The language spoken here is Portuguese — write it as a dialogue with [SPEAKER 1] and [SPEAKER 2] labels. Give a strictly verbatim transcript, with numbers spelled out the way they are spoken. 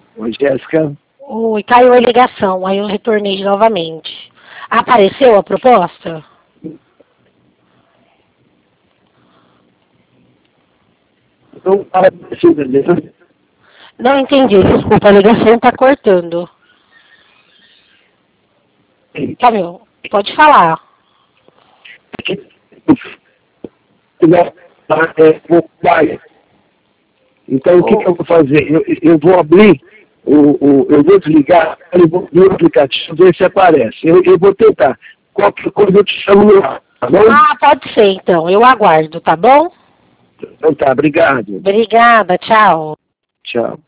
[SPEAKER 1] Oi, Jéssica.
[SPEAKER 2] Oi, caiu a ligação, aí eu retornei novamente. Apareceu a proposta?
[SPEAKER 1] Não apareceu, beleza?
[SPEAKER 2] Não entendi, desculpa, a ligação está cortando. Tá, meu, pode falar.
[SPEAKER 1] Então, o que, que eu vou fazer? Eu, eu vou abrir, o, o, eu vou desligar, eu vou abrir o aplicativo, ver se aparece. Eu, eu vou tentar. Qualquer coisa eu te chamo no ar, tá bom?
[SPEAKER 2] Ah, pode ser então, eu aguardo, tá bom?
[SPEAKER 1] Então tá, obrigado.
[SPEAKER 2] Obrigada, tchau.
[SPEAKER 1] Tchau.